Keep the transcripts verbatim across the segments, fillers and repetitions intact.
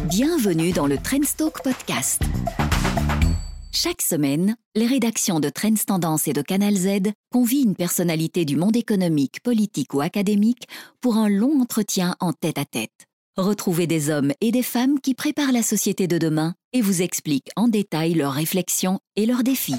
Bienvenue dans le Trendstalk Podcast. Chaque semaine, les rédactions de Trends Tendance et de Canal Z convient une personnalité du monde économique, politique ou académique pour un long entretien en tête-à-tête. Retrouvez des hommes et des femmes qui préparent la société de demain et vous expliquent en détail leurs réflexions et leurs défis.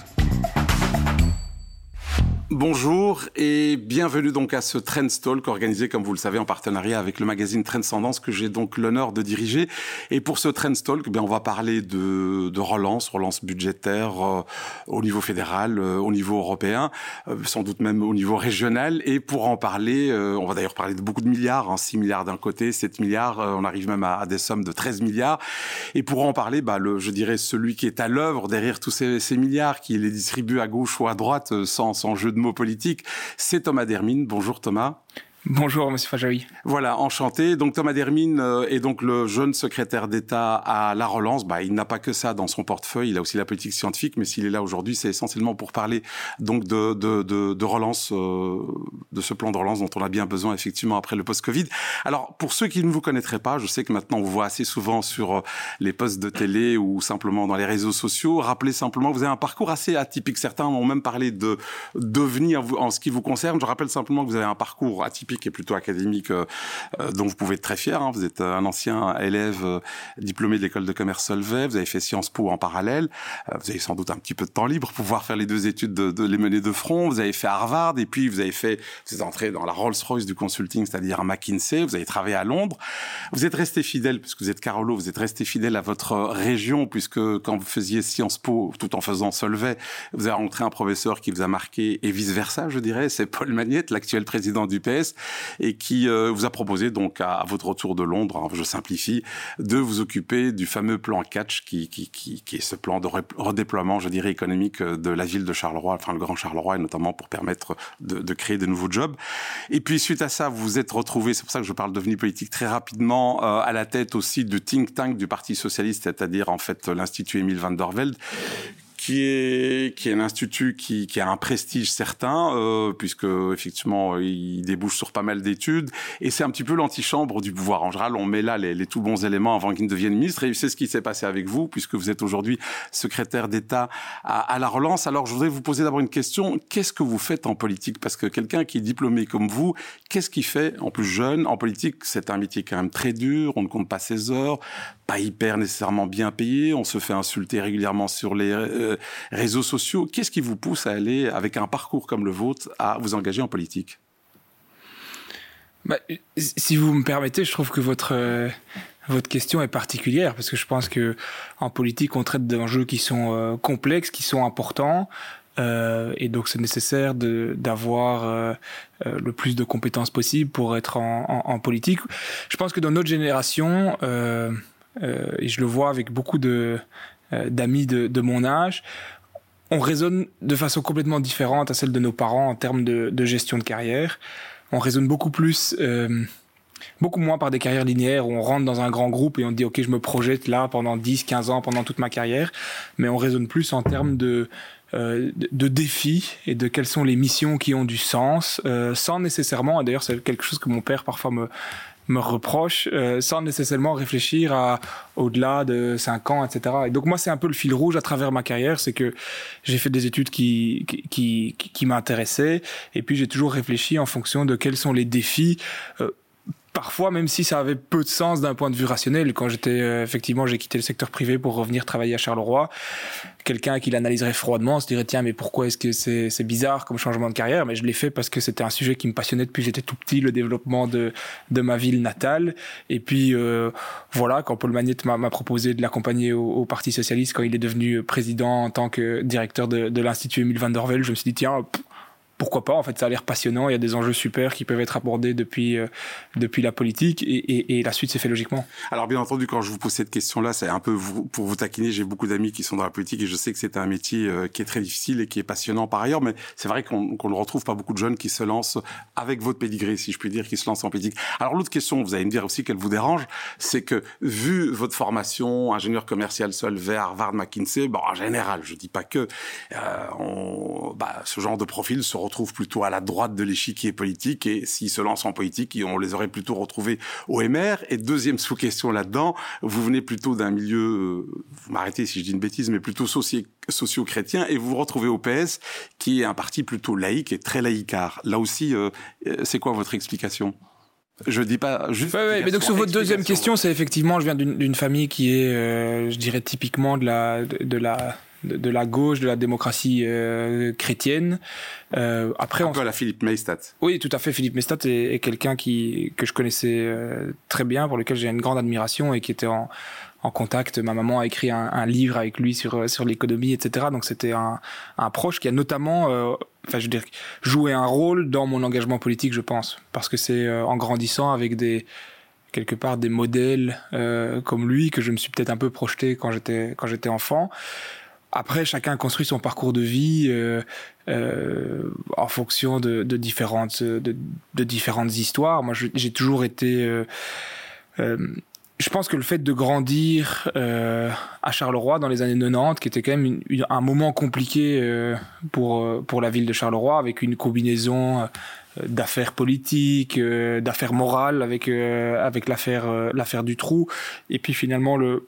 Bonjour et bienvenue donc à ce Trendstalk organisé, comme vous le savez, en partenariat avec le magazine Trends Tendance que j'ai donc l'honneur de diriger. Et pour ce Trendstalk, eh bien, on va parler de, de relance, relance budgétaire euh, au niveau fédéral, euh, au niveau européen, euh, sans doute même au niveau régional. Et pour en parler, euh, on va d'ailleurs parler de beaucoup de milliards, hein, six milliards d'un côté, sept milliards, euh, on arrive même à, à des sommes de treize milliards. Et pour en parler, bah, le, je dirais celui qui est à l'œuvre derrière tous ces, ces milliards, qui les distribue à gauche ou à droite, euh, sans, sans jeu de mots politique, c'est Thomas Dermine. Bonjour Thomas. Bonjour Monsieur Fajaoui. Voilà, enchanté. Donc Thomas Dermine euh, est donc le jeune secrétaire d'État à la relance. Bah, il n'a pas que ça dans son portefeuille, il a aussi la politique scientifique, mais s'il est là aujourd'hui, c'est essentiellement pour parler donc de de de, de relance, euh, de ce plan de relance dont on a bien besoin effectivement après le post-Covid. Alors pour ceux qui ne vous connaîtraient pas, je sais que maintenant on vous voit assez souvent sur les postes de télé ou simplement dans les réseaux sociaux. Rappelez simplement, vous avez un parcours assez atypique. Certains ont même parlé de devenir en ce qui vous concerne. Je rappelle simplement que vous avez un parcours atypique qui est plutôt académique, euh, euh, dont vous pouvez être très fier. Hein. Vous êtes un ancien élève euh, diplômé de l'école de commerce Solvay. Vous avez fait Sciences Po en parallèle. Euh, vous avez sans doute un petit peu de temps libre pour pouvoir faire les deux études, de, de les mener de front. Vous avez fait Harvard et puis vous avez fait, vous êtes entré dans la Rolls-Royce du consulting, c'est-à-dire McKinsey. Vous avez travaillé à Londres. Vous êtes resté fidèle, puisque vous êtes Carolo, vous êtes resté fidèle à votre région, puisque quand vous faisiez Sciences Po, tout en faisant Solvay, vous avez rencontré un professeur qui vous a marqué et vice-versa, je dirais. C'est Paul Magnette, l'actuel président du P S. Et qui euh, vous a proposé donc à, à votre retour de Londres, hein, je simplifie, de vous occuper du fameux plan Catch, qui, qui, qui, qui est ce plan de redéploiement, je dirais, économique de la ville de Charleroi, enfin le Grand Charleroi, et notamment pour permettre de, de créer de nouveaux jobs. Et puis suite à ça, vous vous êtes retrouvé, c'est pour ça que je parle de devenir politique très rapidement, euh, à la tête aussi du think tank du Parti socialiste, c'est-à-dire en fait l'Institut Émile van der Velde, qui est qui est un institut qui qui a un prestige certain, euh, puisque effectivement il débouche sur pas mal d'études, et c'est un petit peu l'antichambre du pouvoir. En général, on met là les, les tout bons éléments avant qu'ils ne deviennent ministres, et c'est ce qui s'est passé avec vous, puisque vous êtes aujourd'hui secrétaire d'État à, à la relance. Alors je voudrais vous poser d'abord une question. Qu'est-ce que vous faites en politique? Parce que quelqu'un qui est diplômé comme vous, qu'est-ce qu'il fait en plus jeune? En politique, c'est un métier quand même très dur, on ne compte pas ses heures, pas hyper nécessairement bien payé, on se fait insulter régulièrement sur les euh, réseaux sociaux. Qu'est-ce qui vous pousse à aller, avec un parcours comme le vôtre, à vous engager en politique? Bah, si vous me permettez, je trouve que votre, euh, votre question est particulière, parce que je pense qu'en politique, on traite d'enjeux qui sont euh, complexes, qui sont importants, euh, et donc c'est nécessaire de, d'avoir euh, euh, le plus de compétences possible pour être en, en, en politique. Je pense que dans notre génération, euh, euh, et je le vois avec beaucoup de... d'amis de, de mon âge, on raisonne de façon complètement différente à celle de nos parents en termes de, de gestion de carrière. On raisonne beaucoup plus, euh, beaucoup moins par des carrières linéaires où on rentre dans un grand groupe et on dit « Ok, je me projette là pendant dix, quinze ans, pendant toute ma carrière », mais on raisonne plus en termes de, euh, de, de défis et de quelles sont les missions qui ont du sens, euh, sans nécessairement, et d'ailleurs c'est quelque chose que mon père parfois me me reproche, euh, sans nécessairement réfléchir à au-delà de cinq ans, et cetera. Et donc moi, c'est un peu le fil rouge à travers ma carrière, c'est que j'ai fait des études qui qui qui, qui m'intéressaient, et puis j'ai toujours réfléchi en fonction de quels sont les défis. Euh, Parfois, même si ça avait peu de sens d'un point de vue rationnel, quand j'étais euh, effectivement, j'ai quitté le secteur privé pour revenir travailler à Charleroi. Quelqu'un qui l'analyserait froidement se dirait tiens, mais pourquoi est-ce que c'est, c'est bizarre comme changement de carrière? Mais je l'ai fait parce que c'était un sujet qui me passionnait depuis que j'étais tout petit, le développement de de ma ville natale. Et puis euh, voilà, quand Paul Magnette m'a, m'a proposé de l'accompagner au, au Parti socialiste quand il est devenu président en tant que directeur de, de l'Institut Émile van der Velde, je me suis dit tiens. Pff, pourquoi pas, en fait, ça a l'air passionnant, il y a des enjeux super qui peuvent être abordés depuis, euh, depuis la politique, et, et, et la suite s'est fait logiquement. Alors bien entendu, quand je vous pose cette question-là, c'est un peu vous, pour vous taquiner, j'ai beaucoup d'amis qui sont dans la politique, et je sais que c'est un métier euh, qui est très difficile et qui est passionnant par ailleurs, mais c'est vrai qu'on, qu'on ne retrouve pas beaucoup de jeunes qui se lancent avec votre pédigré, si je puis dire, qui se lancent en politique. Alors l'autre question, vous allez me dire aussi qu'elle vous dérange, c'est que, vu votre formation, ingénieur commercial Solvay, Harvard, McKinsey, bon, en général, je dis pas que, euh, on, bah, ce genre de profil se retrouve retrouvent plutôt à la droite de l'échiquier politique, et s'ils se lancent en politique, on les aurait plutôt retrouvés au M R. Et deuxième sous-question là-dedans, vous venez plutôt d'un milieu, vous m'arrêtez si je dis une bêtise, mais plutôt soci- socio-chrétien, et vous vous retrouvez au P S, qui est un parti plutôt laïque et très laïcard. Là aussi, euh, c'est quoi votre explication ? Je dis pas juste. Ouais, ouais, mais donc sur votre deuxième question, c'est effectivement, je viens d'une, d'une famille qui est, euh, je dirais typiquement de la, de, de la, de, de la gauche, de la démocratie euh, chrétienne. Euh, après, un on peu à la Philippe Maystadt. Oui, tout à fait. Philippe Maystadt est, est quelqu'un qui que je connaissais euh, très bien, pour lequel j'ai une grande admiration et qui était en en contact. Ma maman a écrit un, un livre avec lui sur sur l'économie, et cetera. Donc c'était un, un proche qui a notamment, euh, enfin je veux dire, joué un rôle dans mon engagement politique, je pense, parce que c'est euh, en grandissant avec des quelque part des modèles euh, comme lui que je me suis peut-être un peu projeté quand j'étais quand j'étais enfant. Après, chacun construit son parcours de vie euh, euh, en fonction de, de différentes de, de différentes histoires. Moi, je, j'ai toujours été euh, euh, je pense que le fait de grandir euh, à Charleroi dans les années quatre-vingt-dix, qui était quand même une, une, un moment compliqué euh, pour, pour la ville de Charleroi, avec une combinaison euh, d'affaires politiques, euh, d'affaires morales, avec, euh, avec l'affaire, euh, l'affaire du trou, et puis finalement le,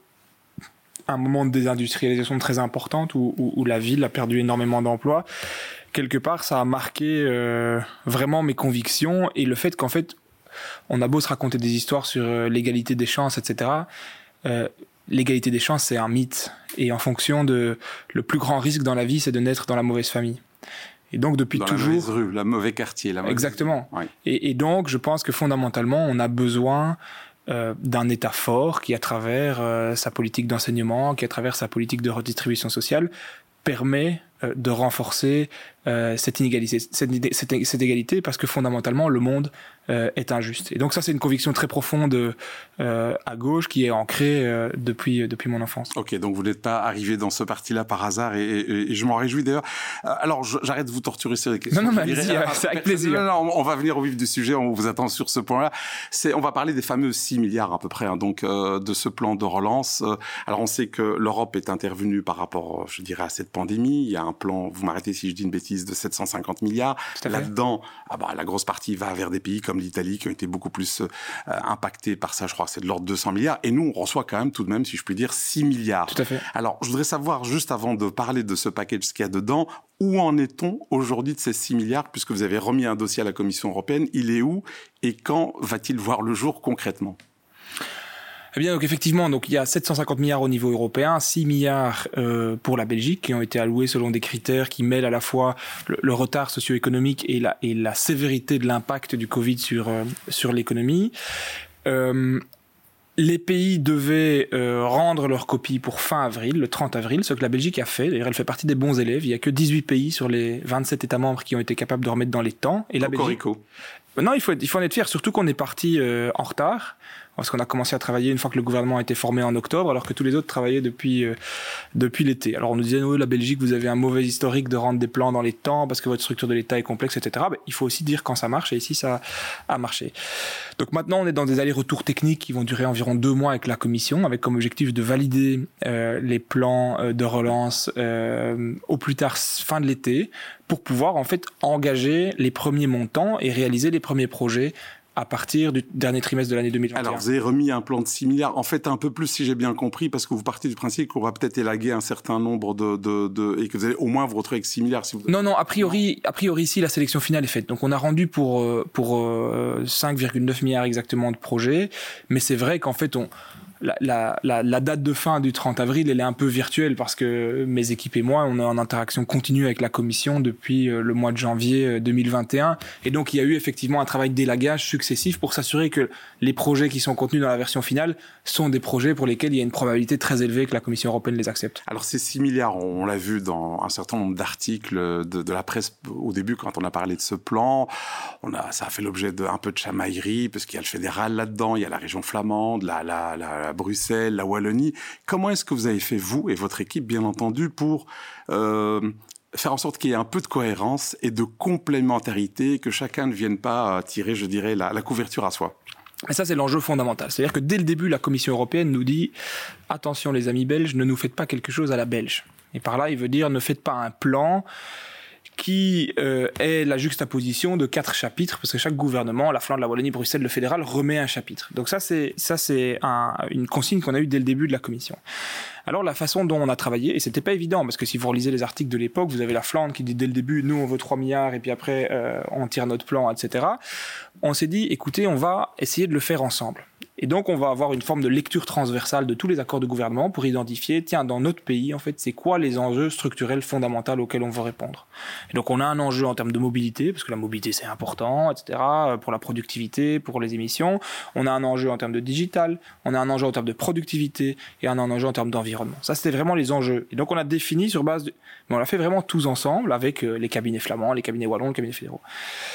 un moment de désindustrialisation très importante où, où, où la ville a perdu énormément d'emplois. Quelque part, ça a marqué euh, vraiment mes convictions, et le fait qu'en fait, on a beau se raconter des histoires sur euh, l'égalité des chances, et cetera. Euh, l'égalité des chances, c'est un mythe. Et en fonction de... Le plus grand risque dans la vie, c'est de naître dans la mauvaise famille. Et donc, depuis dans toujours... la mauvaise rue, le mauvais quartier. La mauvaise... Exactement. Ouais. Et, et donc, je pense que fondamentalement, on a besoin euh, d'un État fort qui, à travers euh, sa politique d'enseignement, qui, à travers sa politique de redistribution sociale, permet euh, de renforcer euh, cette inégalité, cette, cette, cette égalité, parce que fondamentalement, le monde euh, est injuste. Et donc ça, c'est une conviction très profonde euh, à gauche qui est ancrée euh, depuis, depuis mon enfance. Ok, donc vous n'êtes pas arrivé dans ce parti-là par hasard, et, et, et je m'en réjouis d'ailleurs. Alors, je, j'arrête de vous torturer sur les questions. Non, non, mais allez-y, euh, c'est avec plaisir. Non, non, on va venir au vif du sujet, on vous attend sur ce point-là. C'est, on va parler des fameux six milliards à peu près, hein, donc euh, de ce plan de relance. Alors, on sait que l'Europe est intervenue par rapport, je dirais, à cette pandémie. Il y a un plan, vous m'arrêtez si je dis une bêtise, de sept cent cinquante milliards. Là-dedans, ah bah, la grosse partie va vers des pays comme l'Italie, qui ont été beaucoup plus euh, impactés par ça. Je crois que c'est de l'ordre de deux cents milliards. Et nous, on reçoit quand même, tout de même, si je puis dire, six milliards. Tout à fait. Alors, je voudrais savoir, juste avant de parler de ce package qu'il y a dedans, où en est-on aujourd'hui de ces six milliards, puisque vous avez remis un dossier à la Commission européenne? Il est où et quand va-t-il voir le jour concrètement? Eh bien, donc effectivement, donc il y a sept cent cinquante milliards au niveau européen, six milliards euh, pour la Belgique, qui ont été alloués selon des critères qui mêlent à la fois le, le retard socio-économique et la, et la sévérité de l'impact du Covid sur euh, sur l'économie. Euh, les pays devaient euh, rendre leur copie pour fin avril, le trente avril, ce que la Belgique a fait. D'ailleurs, elle fait partie des bons élèves. Il y a que dix-huit pays sur les vingt-sept États membres qui ont été capables de remettre dans les temps. Et la Belgique... Non, il faut, il faut en être fier, surtout qu'on est parti euh, en retard. Parce qu'on a commencé à travailler une fois que le gouvernement a été formé en octobre, alors que tous les autres travaillaient depuis euh, depuis l'été. Alors on nous disait, oui, la Belgique, vous avez un mauvais historique de rendre des plans dans les temps parce que votre structure de l'État est complexe, et cetera. Ben, il faut aussi dire quand ça marche, et ici ça a marché. Donc maintenant, on est dans des allers-retours techniques qui vont durer environ deux mois avec la Commission, avec comme objectif de valider euh, les plans euh, de relance euh, au plus tard fin de l'été, pour pouvoir en fait engager les premiers montants et réaliser les premiers projets à partir du dernier trimestre de l'année deux mille vingt et un. Alors, vous avez remis un plan de six milliards. En fait, un peu plus, si j'ai bien compris, parce que vous partez du principe qu'on va peut-être élaguer un certain nombre de, de, de, et que vous allez au moins vous retrouver avec six milliards. Si vous... Non, non, a priori, a priori, ici, la sélection finale est faite. Donc, on a rendu pour, pour cinq virgule neuf milliards exactement de projets. Mais c'est vrai qu'en fait, on, La, la, la, la date de fin du trente avril, elle est un peu virtuelle parce que mes équipes et moi, on est en interaction continue avec la Commission depuis le mois de janvier deux mille vingt et un. Et donc, il y a eu effectivement un travail d'élagage successif pour s'assurer que les projets qui sont contenus dans la version finale sont des projets pour lesquels il y a une probabilité très élevée que la Commission européenne les accepte. Alors, ces six milliards, on l'a vu dans un certain nombre d'articles de, de la presse au début quand on a parlé de ce plan. On a, ça a fait l'objet d'un peu de chamaillerie parce qu'il y a le fédéral là-dedans, il y a la région flamande, la, la, la, la Bruxelles, la Wallonie. Comment est-ce que vous avez fait, vous et votre équipe, bien entendu, pour euh, faire en sorte qu'il y ait un peu de cohérence et de complémentarité, que chacun ne vienne pas tirer, je dirais, la, la couverture à soi? Et ça, c'est l'enjeu fondamental. C'est-à-dire que dès le début, la Commission européenne nous dit « Attention les amis belges, ne nous faites pas quelque chose à la belge ». Et par là, il veut dire « Ne faites pas un plan qui euh, est la juxtaposition de quatre chapitres, parce que chaque gouvernement, la Flandre, la Wallonie, Bruxelles, le fédéral, remet un chapitre. Donc ça, c'est, ça, c'est un, une consigne qu'on a eue dès le début de la commission. Alors la façon dont on a travaillé, et c'était pas évident, parce que si vous relisez les articles de l'époque, vous avez la Flandre qui dit dès le début, nous on veut trois milliards, et puis après euh, on tire notre plan, et cetera. On s'est dit, écoutez, on va essayer de le faire ensemble. Et donc, on va avoir une forme de lecture transversale de tous les accords de gouvernement pour identifier, tiens, dans notre pays, en fait, c'est quoi les enjeux structurels fondamentaux auxquels on veut répondre. Et donc, on a un enjeu en termes de mobilité, parce que la mobilité, c'est important, et cetera, pour la productivité, pour les émissions. On a un enjeu en termes de digital, on a un enjeu en termes de productivité, et on a un enjeu en termes d'environnement. Ça, c'était vraiment les enjeux. Et donc, on a défini sur base de... Mais on l'a fait vraiment tous ensemble, avec les cabinets flamands, les cabinets wallons, les cabinets fédéraux.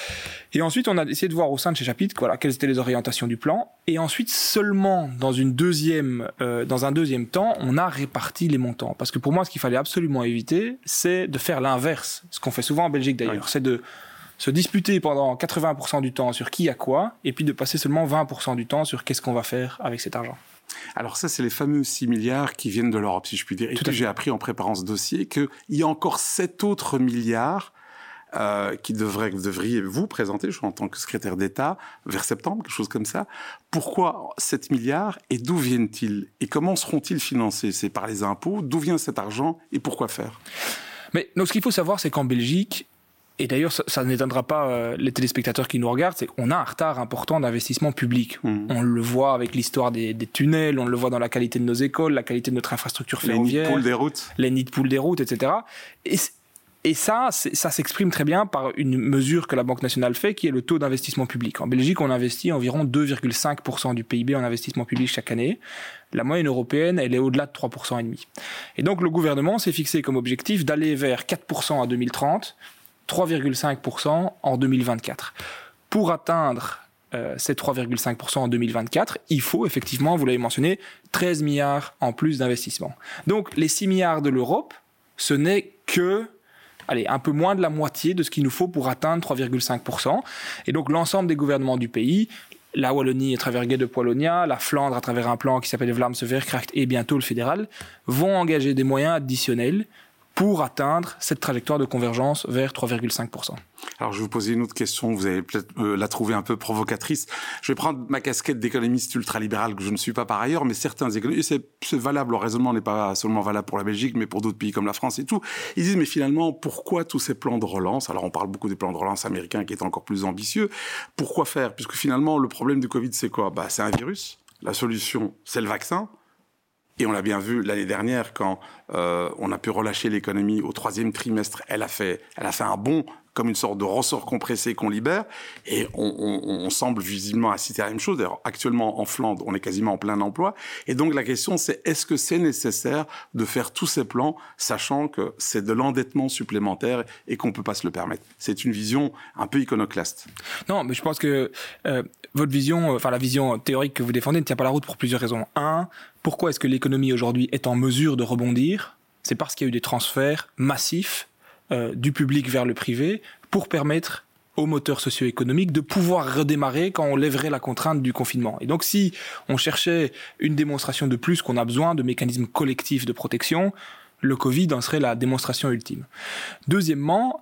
Et ensuite, on a essayé de voir au sein de ces chapitres, voilà, quelles étaient les orientations du plan. Et ensuite, seulement dans une deuxième, euh, dans un deuxième temps, on a réparti les montants. Parce que pour moi, ce qu'il fallait absolument éviter, c'est de faire l'inverse. Ce qu'on fait souvent en Belgique d'ailleurs, oui. C'est de se disputer pendant quatre-vingts pour cent du temps sur qui a quoi, et puis de passer seulement vingt pour cent du temps sur qu'est-ce qu'on va faire avec cet argent. Alors ça, c'est les fameux six milliards qui viennent de l'Europe, si je puis dire. Et puis j'ai appris en préparant ce dossier qu'il y a encore sept autres milliards Euh, qui devrait, devriez vous présenter, je suis en tant que secrétaire d'État, vers septembre, quelque chose comme ça. Pourquoi sept milliards et d'où viennent-ils? Et comment seront-ils financés? C'est par les impôts? D'où vient cet argent et pourquoi faire? Mais donc, ce qu'il faut savoir, c'est qu'en Belgique, et d'ailleurs, ça, ça n'étonnera pas euh, les téléspectateurs qui nous regardent, c'est qu'on a un retard important d'investissement public. Mmh. On le voit avec l'histoire des, des tunnels, on le voit dans la qualité de nos écoles, la qualité de notre infrastructure ferroviaire. Les nids de poules des routes. Les nids de poules des routes, et cetera. Et Et ça, ça s'exprime très bien par une mesure que la Banque nationale fait, qui est le taux d'investissement public. En Belgique, on investit environ deux virgule cinq pour cent du P I B en investissement public chaque année. La moyenne européenne, elle est au-delà de trois virgule cinq pour cent. Et donc, le gouvernement s'est fixé comme objectif d'aller vers quatre pour cent en deux mille trente, trois virgule cinq pour cent en deux mille vingt-quatre. Pour atteindre euh, ces trois virgule cinq pour cent en deux mille vingt-quatre, il faut effectivement, vous l'avez mentionné, treize milliards en plus d'investissement. Donc, les six milliards de l'Europe, ce n'est que... allez, un peu moins de la moitié de ce qu'il nous faut pour atteindre trois virgule cinq pour cent. Et donc, l'ensemble des gouvernements du pays, la Wallonie à travers Gay de Wallonia, la Flandre à travers un plan qui s'appelle Vlaamse Veerkracht et bientôt le fédéral, vont engager des moyens additionnels pour atteindre cette trajectoire de convergence vers trois virgule cinq pour cent. Alors, je vais vous poser une autre question, vous allez peut-être euh, la trouver un peu provocatrice. Je vais prendre ma casquette d'économiste ultralibéral, que je ne suis pas par ailleurs, mais certains économistes, c'est, c'est valable, le raisonnement n'est pas seulement valable pour la Belgique, mais pour d'autres pays comme la France et tout. Ils disent, mais finalement, pourquoi tous ces plans de relance? Alors, on parle beaucoup des plans de relance américains qui étaient encore plus ambitieux. Pourquoi faire? Puisque finalement, le problème du Covid, c'est quoi? Bah, c'est un virus. La solution, c'est le vaccin. Et on l'a bien vu l'année dernière quand euh, on a pu relâcher l'économie au troisième trimestre. Elle a fait, elle a fait un bond comme une sorte de ressort compressé qu'on libère. Et on, on, on semble visiblement assister à la même chose. D'ailleurs, actuellement, en Flandre, on est quasiment en plein emploi. Et donc, la question, c'est est-ce que c'est nécessaire de faire tous ces plans, sachant que c'est de l'endettement supplémentaire et qu'on ne peut pas se le permettre? C'est une vision un peu iconoclaste. Non, mais je pense que euh, votre vision, enfin la vision théorique que vous défendez ne tient pas la route pour plusieurs raisons. Un, pourquoi est-ce que l'économie aujourd'hui est en mesure de rebondir? C'est parce qu'il y a eu des transferts massifs euh, du public vers le privé pour permettre aux moteurs socio-économiques de pouvoir redémarrer quand on lèverait la contrainte du confinement. Et donc, si on cherchait une démonstration de plus qu'on a besoin de mécanismes collectifs de protection, le Covid en serait la démonstration ultime. Deuxièmement,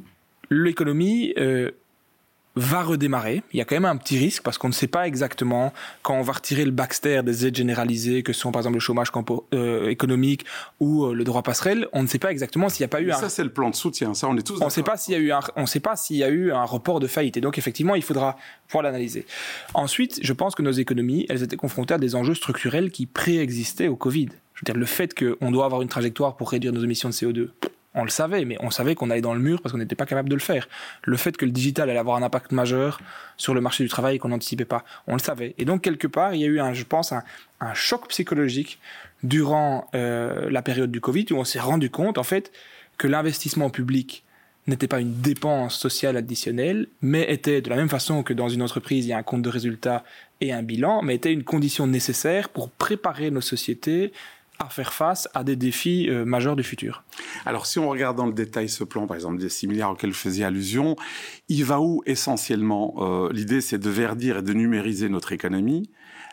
l'économie euh, va redémarrer. Il y a quand même un petit risque parce qu'on ne sait pas exactement quand on va retirer le Baxter des aides généralisées que sont par exemple le chômage campo- euh, économique ou euh, le droit passerelle. On ne sait pas exactement s'il n'y a pas eu Mais un... Ça, c'est le plan de soutien. Ça, on est tous On ne sait pas s'il y a eu un, on sait pas s'il y a eu un report de faillite. Et donc, effectivement, il faudra pouvoir l'analyser. Ensuite, je pense que nos économies, elles étaient confrontées à des enjeux structurels qui préexistaient au Covid. Je veux dire, le fait qu'on doit avoir une trajectoire pour réduire nos émissions de C O deux, on le savait, mais on savait qu'on allait dans le mur parce qu'on n'était pas capable de le faire. Le fait que le digital allait avoir un impact majeur sur le marché du travail et qu'on n'anticipait pas, on le savait. Et donc, quelque part, il y a eu, un, je pense, un, un choc psychologique durant euh, la période du Covid où on s'est rendu compte, en fait, que l'investissement public n'était pas une dépense sociale additionnelle, mais était, de la même façon que dans une entreprise, il y a un compte de résultat et un bilan, mais était une condition nécessaire pour préparer nos sociétés à faire face à des défis euh, majeurs du futur. Alors, si on regarde dans le détail ce plan, par exemple, des six milliards auxquels je faisais allusion, il va où essentiellement? euh, L'idée, c'est de verdir et de numériser notre économie.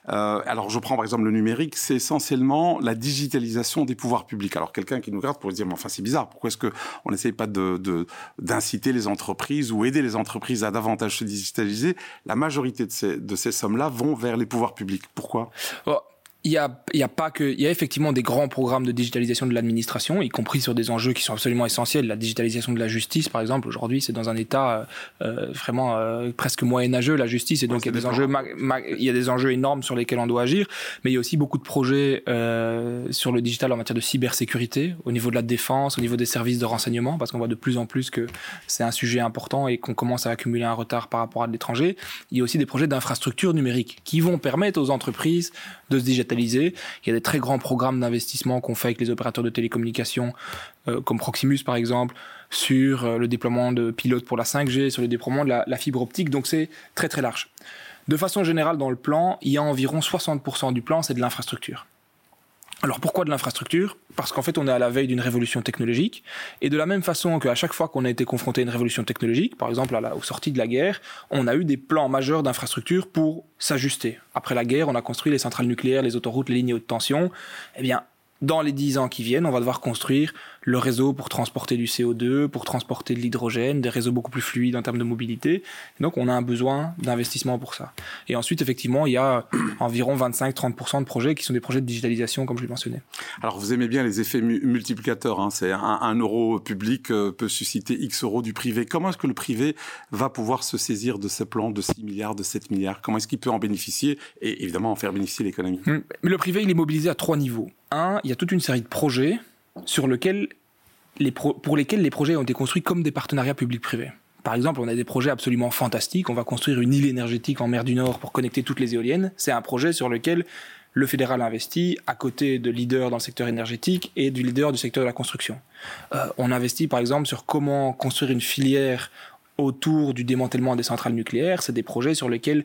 Euh, alors, je prends par exemple le numérique, c'est essentiellement la digitalisation des pouvoirs publics. Alors, quelqu'un qui nous regarde pourrait se dire, mais enfin, c'est bizarre, pourquoi est-ce qu'on n'essaye pas de, de, d'inciter les entreprises ou aider les entreprises à davantage se digitaliser? La majorité de ces, de ces sommes-là vont vers les pouvoirs publics. Pourquoi? Oh. Il y a, il y a pas que, il y a effectivement des grands programmes de digitalisation de l'administration, y compris sur des enjeux qui sont absolument essentiels. La digitalisation de la justice, par exemple, aujourd'hui, c'est dans un état euh, vraiment euh, presque moyenâgeux, la justice, et donc ouais, il y a des enjeux, ma, ma, il y a des enjeux énormes sur lesquels on doit agir. Mais il y a aussi beaucoup de projets euh, sur le digital en matière de cybersécurité, au niveau de la défense, au niveau des services de renseignement, parce qu'on voit de plus en plus que c'est un sujet important et qu'on commence à accumuler un retard par rapport à l'étranger. Il y a aussi des projets d'infrastructures numériques qui vont permettre aux entreprises de se digitaliser. Il y a des très grands programmes d'investissement qu'on fait avec les opérateurs de télécommunications, euh, comme Proximus par exemple, sur euh, le déploiement de pilotes pour la cinq G, sur le déploiement de la, la fibre optique, donc c'est très très large. De façon générale, dans le plan, il y a environ soixante pour cent du plan, c'est de l'infrastructure. Alors pourquoi de l'infrastructure? Parce qu'en fait on est à la veille d'une révolution technologique, et de la même façon qu'à chaque fois qu'on a été confronté à une révolution technologique, par exemple à la, aux sorties de la guerre, on a eu des plans majeurs d'infrastructure pour s'ajuster. Après la guerre, on a construit les centrales nucléaires, les autoroutes, les lignes haute tension. Eh bien, dans les dix ans qui viennent, on va devoir construire le réseau pour transporter du C O deux, pour transporter de l'hydrogène, des réseaux beaucoup plus fluides en termes de mobilité. Donc, on a un besoin d'investissement pour ça. Et ensuite, effectivement, il y a environ vingt-cinq à trente pour cent de projets qui sont des projets de digitalisation, comme je l'ai mentionné. Alors, vous aimez bien les effets mu- multiplicateurs. Hein. C'est un, un euro public euh, peut susciter X euros du privé. Comment est-ce que le privé va pouvoir se saisir de ce plan de six milliards, de sept milliards? Comment est-ce qu'il peut en bénéficier et évidemment en faire bénéficier l'économie? Mais le privé, il est mobilisé à trois niveaux. Un, il y a toute une série de projets sur lesquels les pro- pour lesquels les projets ont été construits comme des partenariats publics-privés. Par exemple, on a des projets absolument fantastiques. On va construire une île énergétique en mer du Nord pour connecter toutes les éoliennes. C'est un projet sur lequel le fédéral investit à côté de leaders dans le secteur énergétique et du leader du secteur de la construction. Euh, on investit par exemple sur comment construire une filière autour du démantèlement des centrales nucléaires. C'est des projets sur lesquels,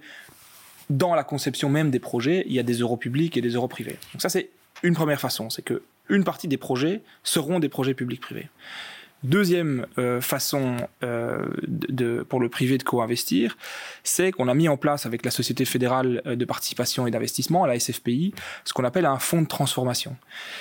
dans la conception même des projets, il y a des euros publics et des euros privés. Donc ça, c'est une première façon, c'est que une partie des projets seront des projets publics-privés. Deuxième euh, façon euh, de, de, pour le privé de co-investir, c'est qu'on a mis en place avec la Société fédérale de participation et d'investissement, la S F P I, ce qu'on appelle un fonds de transformation,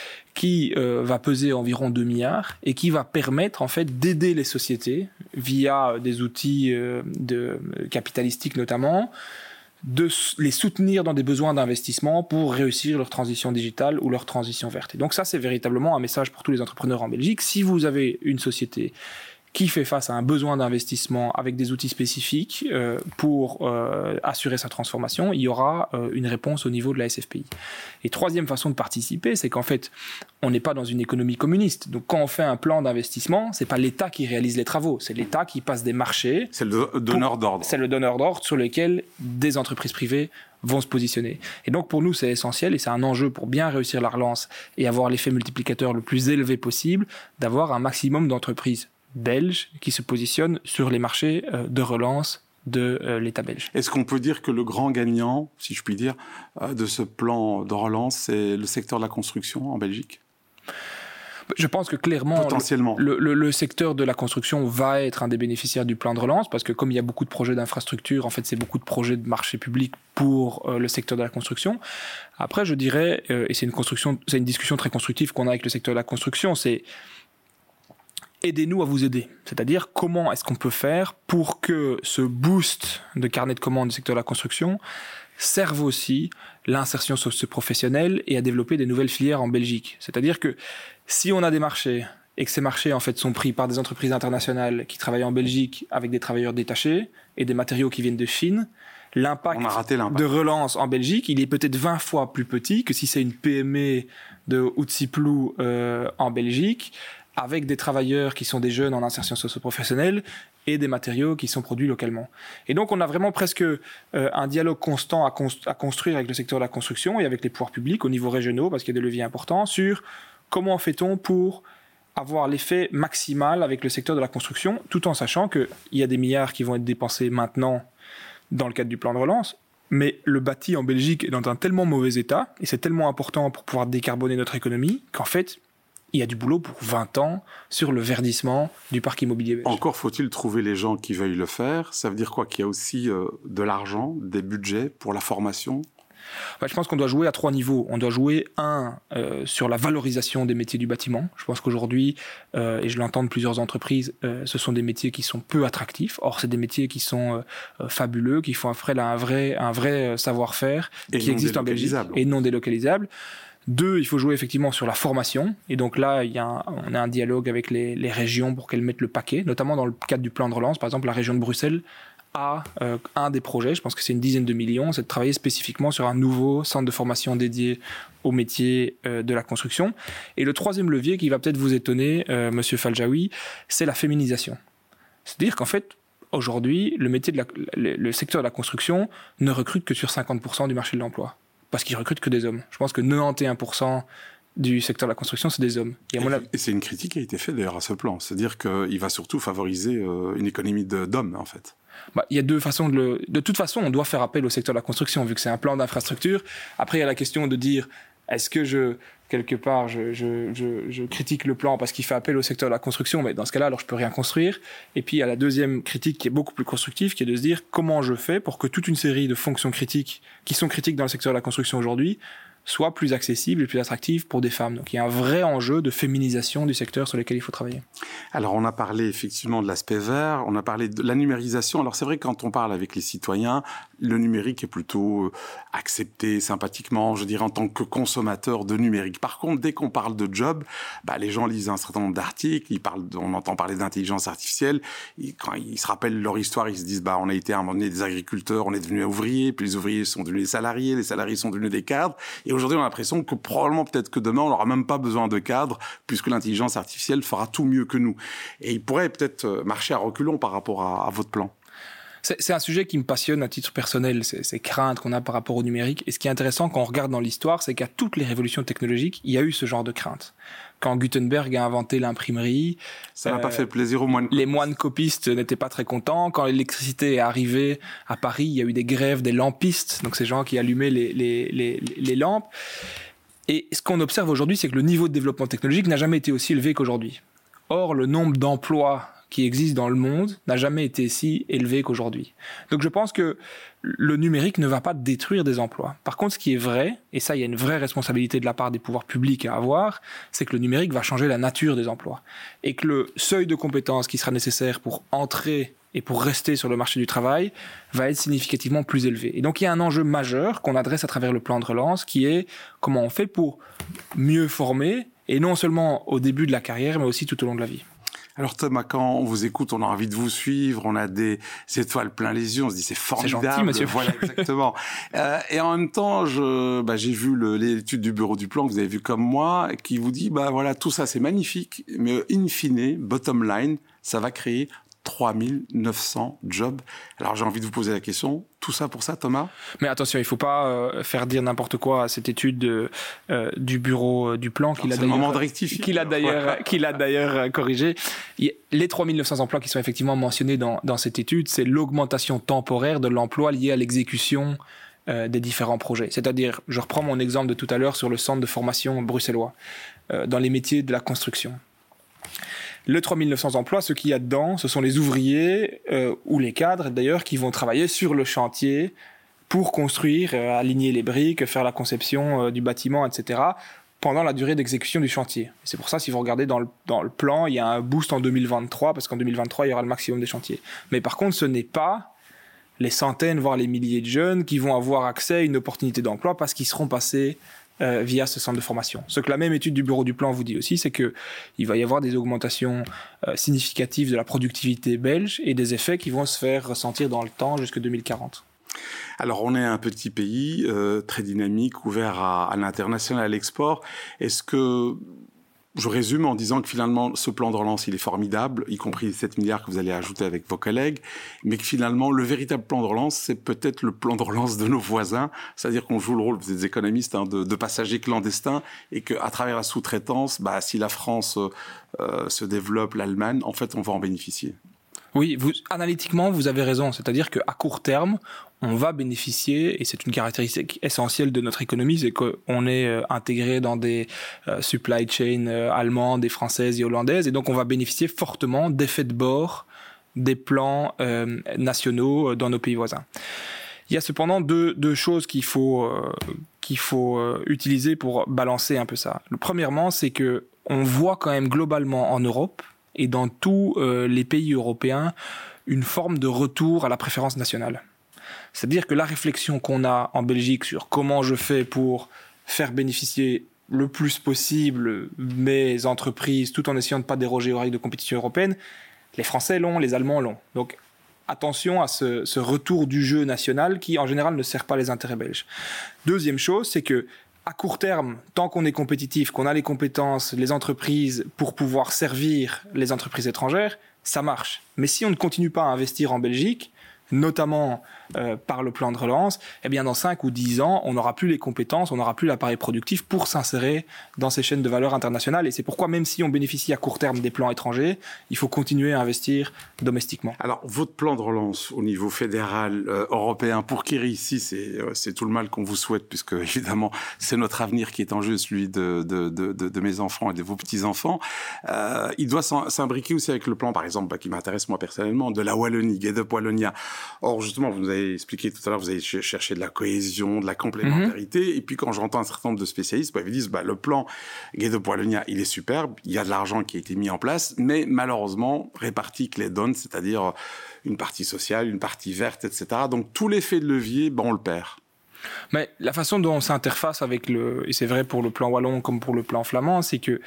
qui euh, va peser environ deux milliards et qui va permettre en fait d'aider les sociétés via des outils euh, de, capitalistiques notamment, de les soutenir dans des besoins d'investissement pour réussir leur transition digitale ou leur transition verte. Et donc ça, c'est véritablement un message pour tous les entrepreneurs en Belgique. Si vous avez une société qui fait face à un besoin d'investissement avec des outils spécifiques euh, pour euh, assurer sa transformation, il y aura euh, une réponse au niveau de la S F P I. Et troisième façon de participer, c'est qu'en fait, on n'est pas dans une économie communiste. Donc quand on fait un plan d'investissement, c'est pas l'État qui réalise les travaux, c'est l'État qui passe des marchés. C'est le donneur d'ordre. C'est le donneur d'ordre sur lequel des entreprises privées vont se positionner. Et donc pour nous, c'est essentiel et c'est un enjeu pour bien réussir la relance et avoir l'effet multiplicateur le plus élevé possible, d'avoir un maximum d'entreprises belges qui se positionnent sur les marchés euh, de relance de euh, l'État belge. Est-ce qu'on peut dire que le grand gagnant, si je puis dire, euh, de ce plan de relance, c'est le secteur de la construction en Belgique ? Je pense que clairement, potentiellement, le, le, le secteur de la construction va être un des bénéficiaires du plan de relance parce que comme il y a beaucoup de projets d'infrastructure, en fait, c'est beaucoup de projets de marché public pour euh, le secteur de la construction. Après, je dirais, euh, et c'est une construction, c'est une discussion très constructive qu'on a avec le secteur de la construction, c'est aidez-nous à vous aider. C'est-à-dire, comment est-ce qu'on peut faire pour que ce boost de carnet de commandes du secteur de la construction serve aussi l'insertion socio-professionnelle et à développer des nouvelles filières en Belgique. C'est-à-dire que si on a des marchés et que ces marchés en fait sont pris par des entreprises internationales qui travaillent en Belgique avec des travailleurs détachés et des matériaux qui viennent de Chine, l'impact, l'impact de relance en Belgique, il est peut-être vingt fois plus petit que si c'est une P M E de Houtziplou euh, en Belgique, avec des travailleurs qui sont des jeunes en insertion socio-professionnelle et des matériaux qui sont produits localement. Et donc, on a vraiment presque euh, un dialogue constant à, const- à construire avec le secteur de la construction et avec les pouvoirs publics au niveau régional, parce qu'il y a des leviers importants, sur comment fait-on pour avoir l'effet maximal avec le secteur de la construction, tout en sachant qu'il y a des milliards qui vont être dépensés maintenant dans le cadre du plan de relance, mais le bâti en Belgique est dans un tellement mauvais état, et c'est tellement important pour pouvoir décarboner notre économie, qu'en fait, il y a du boulot pour vingt ans sur le verdissement du parc immobilier belge. Encore faut-il trouver les gens qui veuillent le faire. Ça veut dire quoi ? Qu'il y a aussi euh, de l'argent, des budgets pour la formation ? Bah, je pense qu'on doit jouer à trois niveaux. On doit jouer, un, euh, sur la valorisation des métiers du bâtiment. Je pense qu'aujourd'hui, euh, et je l'entends de plusieurs entreprises, euh, ce sont des métiers qui sont peu attractifs. Or, c'est des métiers qui sont euh, fabuleux, qui font après là, un vrai, un vrai savoir-faire et qui existe en Belgique et non délocalisable. Deux, il faut jouer effectivement sur la formation. Et donc là, il y a un, on a un dialogue avec les, les régions pour qu'elles mettent le paquet, notamment dans le cadre du plan de relance. Par exemple, la région de Bruxelles a euh, un des projets, je pense que c'est une dizaine de millions, c'est de travailler spécifiquement sur un nouveau centre de formation dédié au métier euh, de la construction. Et le troisième levier qui va peut-être vous étonner, euh, Monsieur Faljaoui, c'est la féminisation. C'est-à-dire qu'en fait, aujourd'hui, le métier de la, le, le secteur de la construction ne recrute que sur cinquante pour cent du marché de l'emploi, parce qu'il recrute que des hommes. Je pense que quatre-vingt-onze pour cent du secteur de la construction, c'est des hommes. Et, et, et c'est une critique qui a été faite d'ailleurs à ce plan, c'est-à-dire qu'il va surtout favoriser euh, une économie de, d'hommes, en fait. Bah, il y a deux façons de le... De toute façon, on doit faire appel au secteur de la construction, vu que c'est un plan d'infrastructure. Après, il y a la question de dire, est-ce que je, quelque part, je, je, je, je critique le plan parce qu'il fait appel au secteur de la construction, mais dans ce cas-là, alors je peux rien construire. Et puis, il y a la deuxième critique qui est beaucoup plus constructive, qui est de se dire, comment je fais pour que toute une série de fonctions critiques, qui sont critiques dans le secteur de la construction aujourd'hui, soit plus accessible et plus attractive pour des femmes. Donc il y a un vrai enjeu de féminisation du secteur sur lequel il faut travailler. Alors on a parlé effectivement de l'aspect vert, on a parlé de la numérisation. Alors c'est vrai que quand on parle avec les citoyens, le numérique est plutôt accepté sympathiquement, je dirais en tant que consommateur de numérique. Par contre, dès qu'on parle de job, bah, les gens lisent un certain nombre d'articles, ils parlent, on entend parler d'intelligence artificielle, et quand ils se rappellent leur histoire, ils se disent bah on a été à un moment donné des agriculteurs, on est devenus ouvriers, puis les ouvriers sont devenus des salariés, les salariés sont devenus des cadres. Et aujourd'hui, on a l'impression que probablement, peut-être que demain, on n'aura même pas besoin de cadres, puisque l'intelligence artificielle fera tout mieux que nous. Et il pourrait peut-être marcher à reculons par rapport à, à votre plan. C'est, c'est un sujet qui me passionne à titre personnel, ces, ces craintes qu'on a par rapport au numérique. Et ce qui est intéressant quand on regarde dans l'histoire, c'est qu'à toutes les révolutions technologiques, il y a eu ce genre de crainte. Quand Gutenberg a inventé l'imprimerie... Ça n'a euh, pas fait plaisir aux moines copistes. Les moines copistes n'étaient pas très contents. Quand l'électricité est arrivée à Paris, il y a eu des grèves des lampistes, donc ces gens qui allumaient les, les, les, les lampes. Et ce qu'on observe aujourd'hui, c'est que le niveau de développement technologique n'a jamais été aussi élevé qu'aujourd'hui. Or, le nombre d'emplois qui existent dans le monde n'a jamais été si élevé qu'aujourd'hui. Donc je pense que le numérique ne va pas détruire des emplois. Par contre, ce qui est vrai, et ça il y a une vraie responsabilité de la part des pouvoirs publics à avoir, c'est que le numérique va changer la nature des emplois. Et que le seuil de compétences qui sera nécessaire pour entrer et pour rester sur le marché du travail va être significativement plus élevé. Et donc il y a un enjeu majeur qu'on adresse à travers le plan de relance qui est comment on fait pour mieux former, et non seulement au début de la carrière, mais aussi tout au long de la vie. Alors Thomas, quand on vous écoute, on a envie de vous suivre, on a des étoiles plein les yeux, on se dit c'est formidable. C'est gentil, monsieur. Voilà, exactement. euh, et en même temps, je, bah, j'ai vu le, l'étude du bureau du plan que vous avez vu comme moi, qui vous dit, bah voilà, tout ça c'est magnifique, mais in fine, bottom line, ça va créer trois mille neuf cents jobs. Alors j'ai envie de vous poser la question, tout ça pour ça, Thomas ? Mais attention, il ne faut pas euh, faire dire n'importe quoi à cette étude de, euh, du bureau euh, du plan qu'il a d'ailleurs, moment de rectifier, qu'il a d'ailleurs, ouais. qu'il a d'ailleurs euh, corrigé. Les trois mille neuf cents emplois qui sont effectivement mentionnés dans, dans cette étude, c'est l'augmentation temporaire de l'emploi liée à l'exécution euh, des différents projets. C'est-à-dire, je reprends mon exemple de tout à l'heure sur le centre de formation bruxellois, euh, dans les métiers de la construction. Le trois mille neuf cents emplois, ce qu'il y a dedans, ce sont les ouvriers euh, ou les cadres d'ailleurs qui vont travailler sur le chantier pour construire, euh, aligner les briques, faire la conception euh, du bâtiment, et cetera pendant la durée d'exécution du chantier. C'est pour ça, si vous regardez dans le, dans le plan, il y a un boost en deux mille vingt-trois, parce qu'en deux mille vingt-trois, il y aura le maximum des chantiers. Mais par contre, ce n'est pas les centaines, voire les milliers de jeunes qui vont avoir accès à une opportunité d'emploi parce qu'ils seront passés Euh, via ce centre de formation. Ce que la même étude du bureau du plan vous dit aussi, c'est qu'il va y avoir des augmentations euh, significatives de la productivité belge et des effets qui vont se faire ressentir dans le temps jusqu'en deux mille quarante. Alors, on est un petit pays euh, très dynamique, ouvert à, à l'international, à l'export. Est-ce que... Je résume en disant que finalement, ce plan de relance, il est formidable, y compris les sept milliards que vous allez ajouter avec vos collègues, mais que finalement, le véritable plan de relance, c'est peut-être le plan de relance de nos voisins, c'est-à-dire qu'on joue le rôle, vous êtes économistes, hein, de, de passagers clandestins, et qu'à travers la sous-traitance, bah, si la France euh, se développe, l'Allemagne, en fait, on va en bénéficier. Oui, vous, analytiquement, vous avez raison. C'est-à-dire qu'à court terme, on va bénéficier, et c'est une caractéristique essentielle de notre économie, c'est qu'on est euh, intégré dans des euh, supply chains euh, allemandes, et françaises et hollandaises, et donc on va bénéficier fortement d'effets de bord des plans euh, nationaux dans nos pays voisins. Il y a cependant deux, deux choses qu'il faut, euh, qu'il faut euh, utiliser pour balancer un peu ça. Le, premièrement, c'est que on voit quand même globalement en Europe et dans tous euh, les pays européens une forme de retour à la préférence nationale. C'est-à-dire que la réflexion qu'on a en Belgique sur comment je fais pour faire bénéficier le plus possible mes entreprises tout en essayant de ne pas déroger aux règles de compétition européenne, les Français l'ont, les Allemands l'ont. Donc attention à ce, ce retour du jeu national qui en général ne sert pas les intérêts belges. Deuxième chose, c'est que à court terme, tant qu'on est compétitif, qu'on a les compétences, les entreprises pour pouvoir servir les entreprises étrangères, ça marche. Mais si on ne continue pas à investir en Belgique, notamment euh, par le plan de relance, eh bien dans cinq ou dix ans, on n'aura plus les compétences, on n'aura plus l'appareil productif pour s'insérer dans ces chaînes de valeur internationales. Et c'est pourquoi, même si on bénéficie à court terme des plans étrangers, il faut continuer à investir domestiquement. Alors, votre plan de relance au niveau fédéral, euh, européen, pour qu'il réussisse, c'est, euh, c'est tout le mal qu'on vous souhaite, puisque évidemment, c'est notre avenir qui est en jeu, celui de, de, de, de, de mes enfants et de vos petits-enfants. Euh, il doit s'imbriquer aussi avec le plan, par exemple, bah, qui m'intéresse moi personnellement, de la Wallonie, GetUp Wallonia. Or, justement, vous nous avez expliqué tout à l'heure, vous avez cherché de la cohésion, de la complémentarité. Mm-hmm. Et puis, quand j'entends un certain nombre de spécialistes, bah, ils disent, bah, le plan GetUp Wallonia, il est superbe. Il y a de l'argent qui a été mis en place, mais malheureusement, réparti que les donne, c'est-à-dire une partie sociale, une partie verte, et cetera. Donc, tout l'effet de levier, bah, on le perd. Mais la façon dont on s'interface avec le, et c'est vrai pour le plan wallon comme pour le plan flamand, c'est que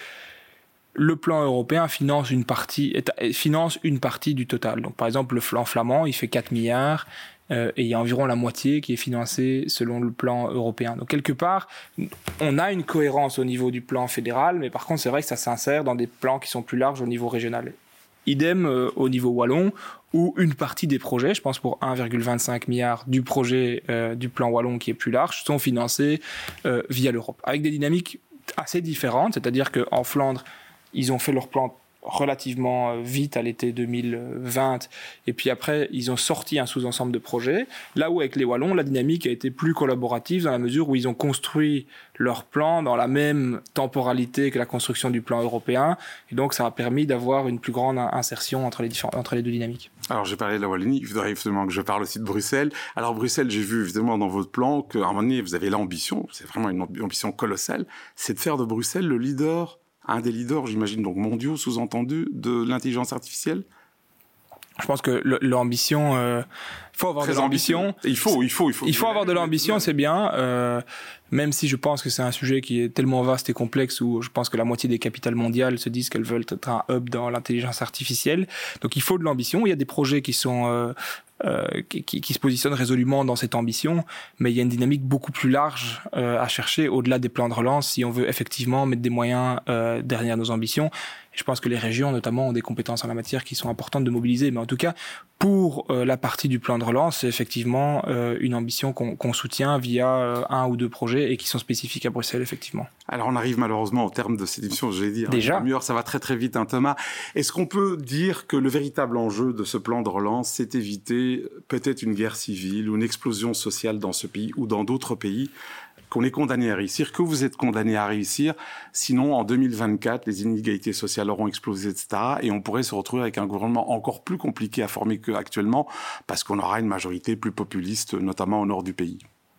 le plan européen finance une partie, finance une partie du total. Donc, par exemple, le plan flamand, il fait quatre milliards euh, et il y a environ la moitié qui est financée selon le plan européen. Donc, quelque part, on a une cohérence au niveau du plan fédéral, mais par contre, c'est vrai que ça s'insère dans des plans qui sont plus larges au niveau régional. Idem euh, au niveau wallon, où une partie des projets, je pense pour un virgule vingt-cinq milliard du projet euh, du plan wallon qui est plus large, sont financés euh, via l'Europe, avec des dynamiques assez différentes, c'est-à-dire qu'en Flandre, ils ont fait leur plan relativement vite à l'été deux mille vingt, et puis après, ils ont sorti un sous-ensemble de projets, là où avec les Wallons, la dynamique a été plus collaborative dans la mesure où ils ont construit leur plan dans la même temporalité que la construction du plan européen, et donc ça a permis d'avoir une plus grande insertion entre les, différents, entre les deux dynamiques. Alors, j'ai parlé de la Wallonie, il faudrait évidemment que je parle aussi de Bruxelles. Alors, Bruxelles, j'ai vu évidemment dans votre plan qu'à un moment donné, vous avez l'ambition, c'est vraiment une ambition colossale, c'est de faire de Bruxelles le leader, un des leaders, j'imagine, donc mondiaux, sous-entendu, de l'intelligence artificielle. Je pense que l'ambition, euh, il faut avoir Très de l'ambition. Il faut, il faut, il faut. Il faut avoir de l'ambition, c'est bien. Euh, même si je pense que c'est un sujet qui est tellement vaste et complexe où je pense que la moitié des capitales mondiales se disent qu'elles veulent être un hub dans l'intelligence artificielle. Donc il faut de l'ambition. Il y a des projets qui sont euh, euh, qui, qui, qui se positionnent résolument dans cette ambition, mais il y a une dynamique beaucoup plus large euh, à chercher au-delà des plans de relance si on veut effectivement mettre des moyens euh, derrière nos ambitions. Et je pense que les régions, notamment, ont des compétences en la matière qui sont importantes de mobiliser. Mais en tout cas, pour euh, la partie du plan de relance, c'est effectivement euh, une ambition qu'on qu'on soutient via euh, un ou deux projets et qui sont spécifiques à Bruxelles, effectivement. Alors, on arrive malheureusement au terme de cette émission, je l'ai dit. Déjà. Une heure, ça va très très vite, hein, Thomas. Est-ce qu'on peut dire que le véritable enjeu de ce plan de relance, c'est éviter peut-être une guerre civile ou une explosion sociale dans ce pays ou dans d'autres pays, qu'on est condamné à réussir, que vous êtes condamné à réussir, sinon en deux mille vingt-quatre, les inégalités sociales auront explosé, et cetera. Et on pourrait se retrouver avec un gouvernement encore plus compliqué à former qu'actuellement, parce qu'on aura une majorité plus populiste, notamment au nord du pays.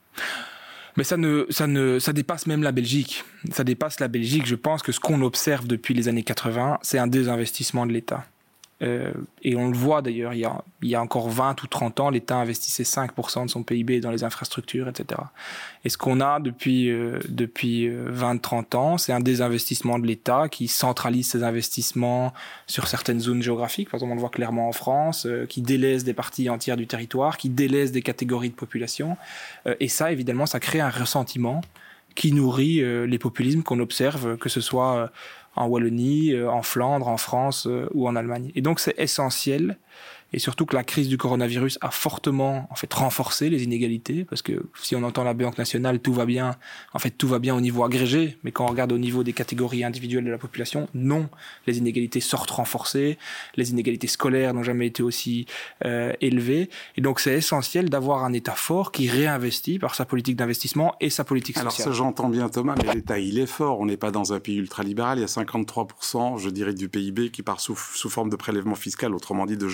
Mais ça ne, ça ne, ça dépasse même la Belgique. Ça dépasse la Belgique. Je pense que ce qu'on observe depuis les années quatre-vingts, c'est un désinvestissement de l'État. Euh, et on le voit d'ailleurs, il y a, il y a encore vingt ou trente ans, l'État investissait cinq pour cent de son P I B dans les infrastructures, et cetera. Et ce qu'on a depuis, euh, depuis vingt à trente ans, c'est un désinvestissement de l'État qui centralise ses investissements sur certaines zones géographiques, par exemple on le voit clairement en France, euh, qui délaisse des parties entières du territoire, qui délaisse des catégories de population. Euh, et ça, évidemment, ça crée un ressentiment qui nourrit euh, les populismes qu'on observe, que ce soit euh, en Wallonie, en Flandre, en France euh, ou en Allemagne. Et donc c'est essentiel, et surtout que la crise du coronavirus a fortement en fait renforcé les inégalités, parce que si on entend la Banque nationale, tout va bien, en fait tout va bien au niveau agrégé, mais quand on regarde au niveau des catégories individuelles de la population, non, les inégalités sortent renforcées, les inégalités scolaires n'ont jamais été aussi euh, élevées, et donc c'est essentiel d'avoir un État fort qui réinvestit par sa politique d'investissement et sa politique sociale. Alors ça j'entends bien Thomas, mais l'État il est fort, on n'est pas dans un pays ultralibéral, il y a cinquante-trois pour cent je dirais du P I B qui part sous, sous forme de prélèvement fiscal, autrement dit de janvier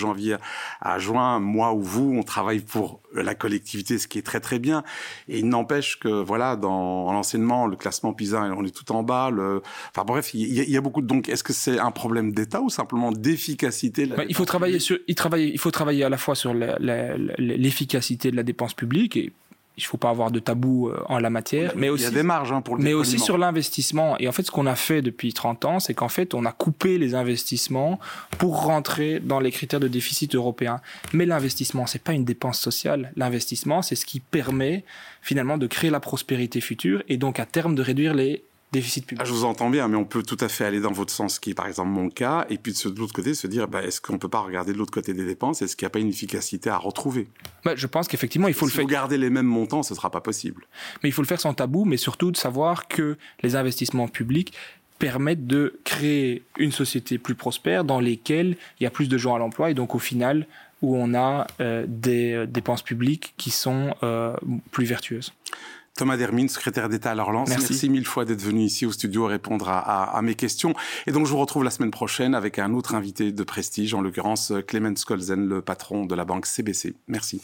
adjoint, moi ou vous, on travaille pour la collectivité, ce qui est très très bien. Et il n'empêche que, voilà, dans l'enseignement, le classement PISA, on est tout en bas. Le... Enfin bref, il y, a, il y a beaucoup de... Donc, est-ce que c'est un problème d'État ou simplement d'efficacité de la bah, il faut travailler sur, il travaille, il faut travailler à la fois sur la, la, la, l'efficacité de la dépense publique et il ne faut pas avoir de tabou en la matière, mais aussi, il y a des marges hein, pour le mais aussi sur l'investissement. Et en fait, ce qu'on a fait depuis trente ans, c'est qu'en fait, on a coupé les investissements pour rentrer dans les critères de déficit européens. Mais l'investissement, c'est pas une dépense sociale. L'investissement, c'est ce qui permet finalement de créer la prospérité future et donc à terme de réduire les déficit public. Ah, je vous entends bien, mais on peut tout à fait aller dans votre sens, qui est par exemple mon cas, et puis de, de l'autre côté se dire, bah, est-ce qu'on peut pas regarder de l'autre côté des dépenses, est-ce qu'il n'y a pas une efficacité à retrouver? Bah, je pense qu'effectivement, il faut si le faire. Si vous gardez les mêmes montants, ce sera pas possible. Mais il faut le faire sans tabou, mais surtout de savoir que les investissements publics permettent de créer une société plus prospère dans lesquelles il y a plus de gens à l'emploi et donc au final où on a euh, des euh, dépenses publiques qui sont euh, plus vertueuses. Thomas Dermine, secrétaire d'État à la Relance. Merci. Merci mille fois d'être venu ici au studio répondre à, à, à mes questions. Et donc, je vous retrouve la semaine prochaine avec un autre invité de prestige, en l'occurrence Clemens Kolzen, le patron de la banque C B C. Merci.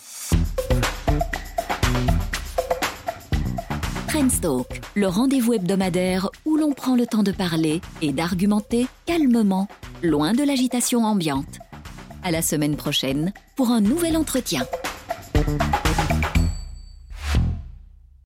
Trendstalk, le rendez-vous hebdomadaire où l'on prend le temps de parler et d'argumenter calmement, loin de l'agitation ambiante. À la semaine prochaine pour un nouvel entretien.